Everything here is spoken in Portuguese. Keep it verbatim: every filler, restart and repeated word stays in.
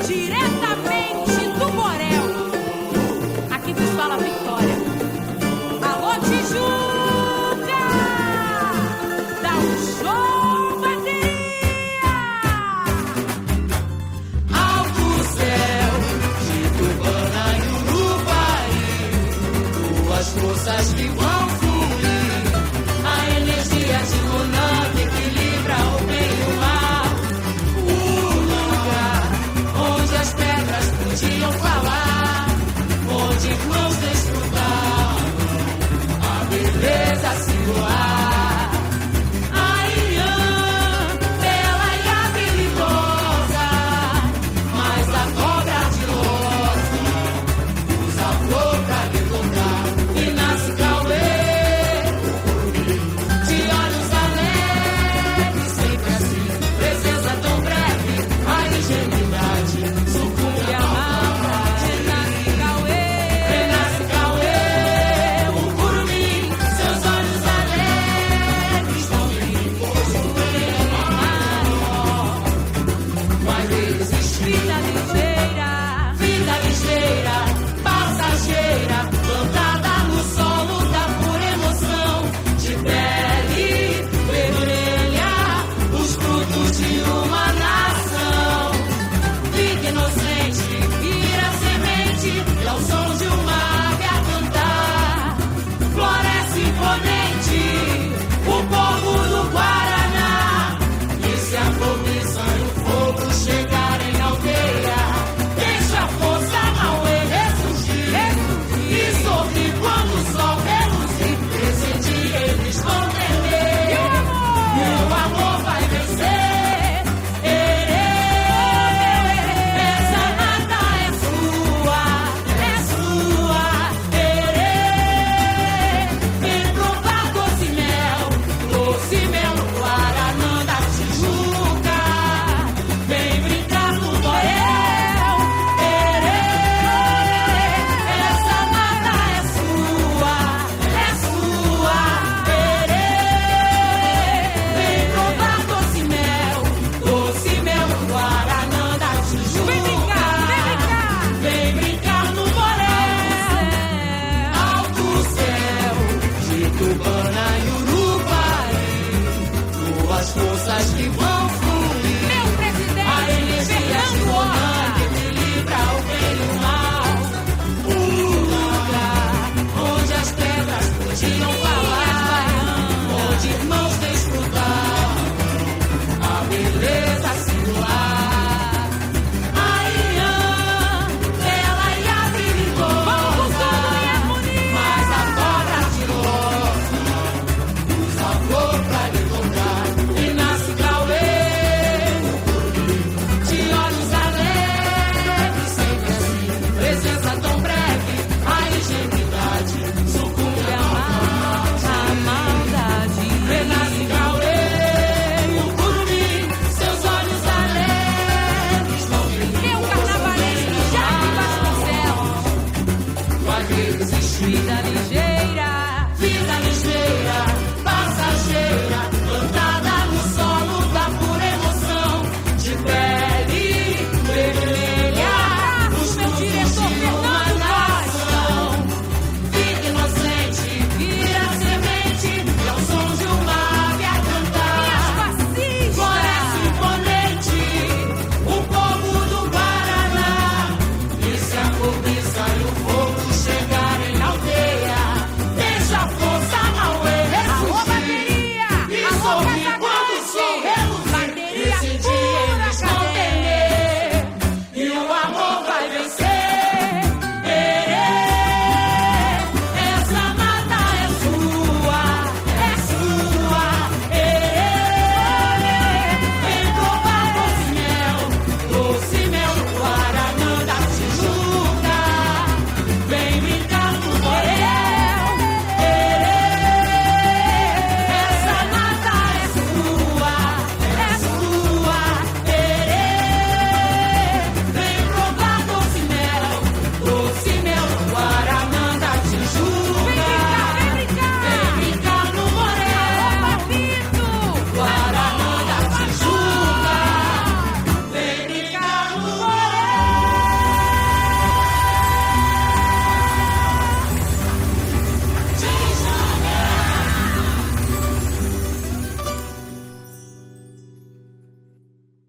diretamente do Borel. Aqui vos fala a Vitória. Alô, Tijuca! Dá um show, bateria! Alto céu de Tubana e Uruguai, duas forças que vão fluir, a energia de Luna que equilibra o bem e o mal, o lugar onde as pedras podiam falar, onde irmãos desfrutar a beleza singular. Forças que vão fluir, Meu presidente, a energia de Luna que equilibra o bem e o mal, o lugar onde as pedras podiam falar, onde irmãos desfrutar a beleza singular. A Ian, bela e a perigosa, mas a cobra ardilosa nos amou pra lhe tocar. Vida